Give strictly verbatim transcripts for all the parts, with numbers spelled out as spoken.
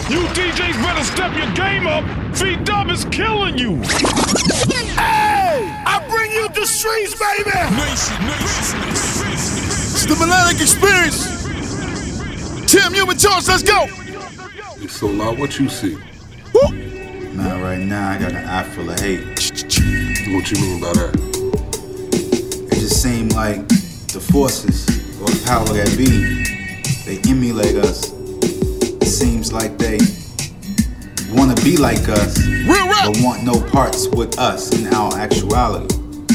You D Js better step your game up. V-Dub is killing you. Hey! I bring you the streets, baby! Nation, nation, nation. It's the Melanic Experience. Tim, you and George, let's go! So now what you see? Woo. Man, right now I got an eye full of hate. What you mean by that? It just seems like the forces, or the power that be, they emulate us. It seems like they wanna be like us, Real rap. but want no parts with us in our actuality.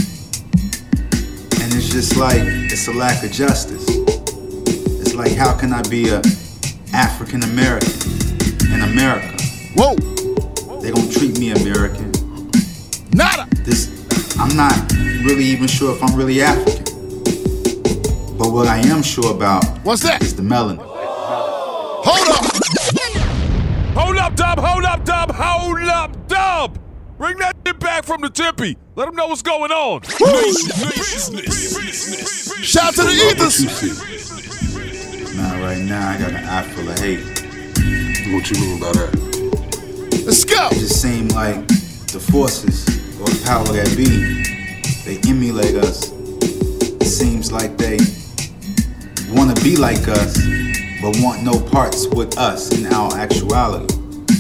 And it's just like, it's a lack of justice. It's like, how can I be a African American in America? Whoa! They gon' treat me American. Nada! This, I'm not really even sure if I'm really African. But what I am sure about What's that? is the melanin. Hold up! Hold up, Dub. Hold up, Dub. Hold up, Dub. Bring that shit back from the Tippy. Let them know what's going on. Nation, nation. Shout out to the Now what Ethers! you see? Man, right now I got an eye full of hate. What you mean by that? Let's go! It just seems like the forces, or the power that be, they emulate us. It seems like they wanna be like us, but want no parts with us in our actuality.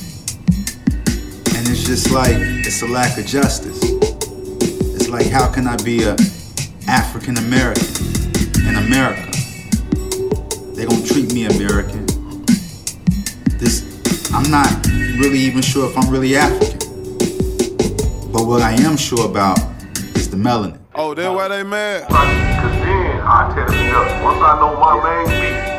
And it's just like, it's a lack of justice. It's like, how can I be a African American in America? They gon' treat me American. This, I'm not really even sure if I'm really African. But what I am sure about is the melanin. Oh, that's why they mad. Cause then I tell you up. Once I know my main beat.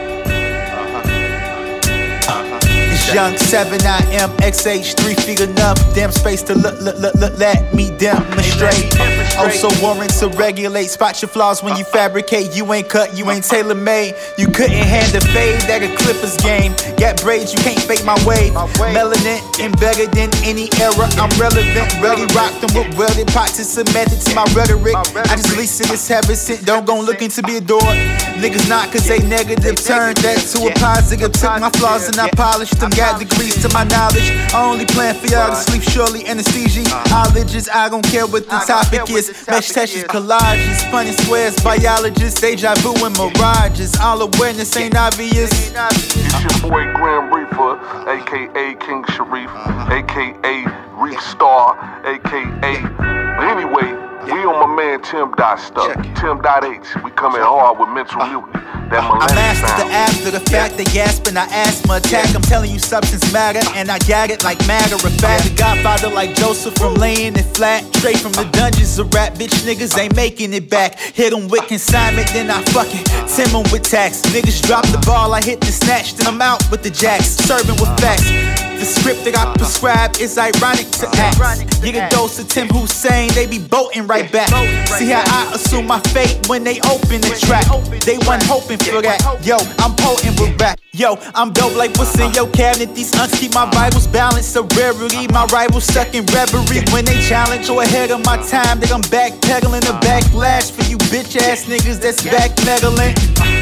It's young seven I M X H three feet enough. Damn space to look, look, look, look, let me demonstrate. Also warrants to regulate. Spot your flaws when you fabricate. You ain't cut, you ain't tailor made. You couldn't hand a fade that a Clippers game. Got braids, you can't fake my wave. Melanin embedded in any era. I'm relevant, ready rock them with welded pots and some method to my rhetoric. I just lease it as heaven sent. Don't go looking to be adored. Niggas not cause they negative. Turned that to a positive. Took my flaws and I polished them. Got degrees to my knowledge. I only plan for y'all to sleep surely. Anesthesia, colleges. I don't care what the topic is. Mesh testures, collages, funny squares, biologists, deja vu and mirages. All awareness ain't obvious. It's your boy Grand Reaper, aka King Sharif, aka Reef Star, aka. But anyway, we on my man Tim Dot stuff. Tim Dot H. We coming hard with mental mutiny. That I mastered the sound. after the fact, they gasping, I asthma attack. I'm telling you substance matter, and I got it like matter of fact. The Godfather like Joseph from laying it flat. Straight from the dungeons of rap, bitch niggas ain't making it back. Hit them with consignment, then I fucking Tim them with tax. Niggas drop the ball, I hit the snatch, then I'm out with the jacks. Serving with facts. The script that I prescribe is ironic to act. Get a dose of Tim Hussein, they be boating right back. See how I assume my fate when they open the track. They wasn't hoping for that. Yo, I'm potent with rap. Yo, I'm dope like what's in your cabinet. These unks keep my vitals balanced. A rarity, my rivals stuck in reverie. When they challenge or ahead of my time, they I'm backpedaling a backlash for you bitch ass niggas that's backpedaling.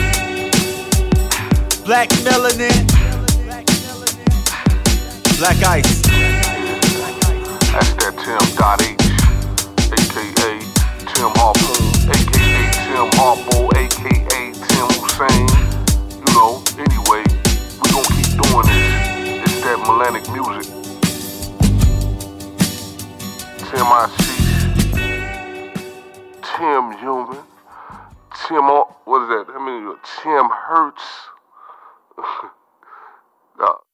Black melanin. Black ice. That's that Tim Dot H, aka Tim Harpoon, aka Tim Harpo, aka Tim Hussein. You know, anyway, we gon' keep doing this. It's that Melanic music. Tim I C, Tim Human, Tim, what is that? I mean, Tim Hurts. uh,